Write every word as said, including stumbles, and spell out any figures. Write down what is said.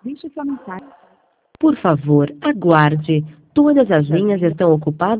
Deixe sua mensagem. Por favor, aguarde. Todas as linhas estão ocupadas.